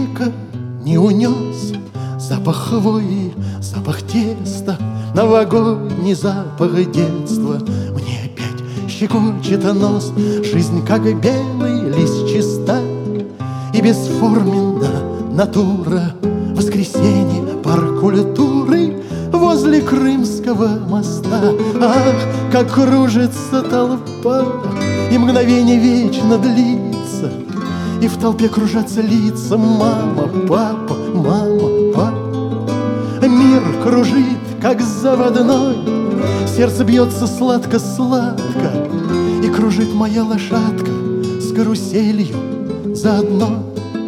века не унес запах хвои, запах теста, новогодний запах детства. Мне опять щекочет нос, жизнь, как белый лист, чиста и бесформенна натура. Воскресенье, парк культуры возле Крымского моста. Ах, как кружится толпа, и мгновение вечно длится, и в толпе кружатся лица. Мама, папа, мама, папа. Мир кружит, как заводной, сердце бьется сладко-сладко, и кружит моя лошадка с каруселью заодно.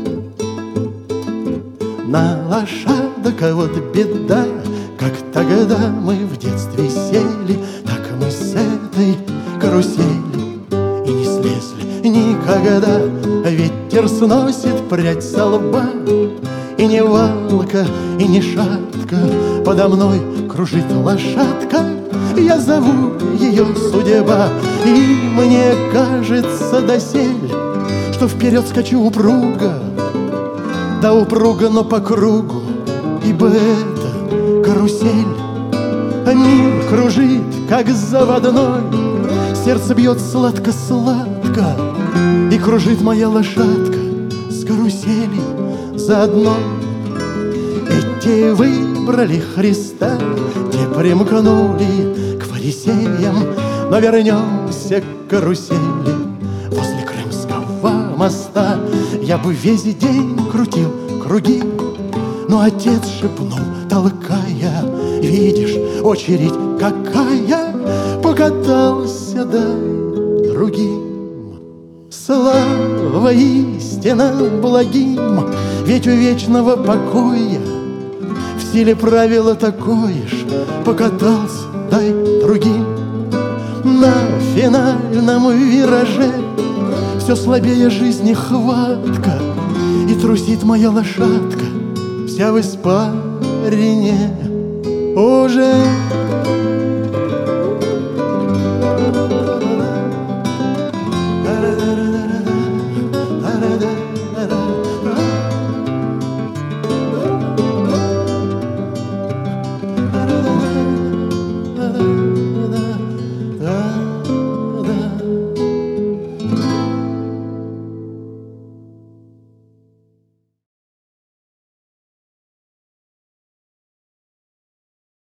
На лошадок, а вот беда, как тогда мы в детстве сели, так мы с этой карусели и не слезли никогда. Ветер сносит прядь со лба, и не валка, и не шатка, подо мной кружит лошадка. Я зову ее судьба, и мне кажется досель, что вперед скачу упруго, да упруго, но по кругу, ибо это карусель. А мир кружит, как заводной, сердце бьет сладко-сладко, и кружит моя лошадка с каруселью заодно. Эти выбрали Христа, те примкнули к фарисеям, но вернемся к карусели возле Крымского моста. Я бы весь день крутил круги, но отец шепнул, толкая: видишь, очередь какая, покатался, дай другим. Слава истина благим, ведь у вечного покоя в силе правила такое ж: покатался, дай другим. На финальном вираже все слабее жизни хватка, и трусит моя лошадка вся в испарине уже.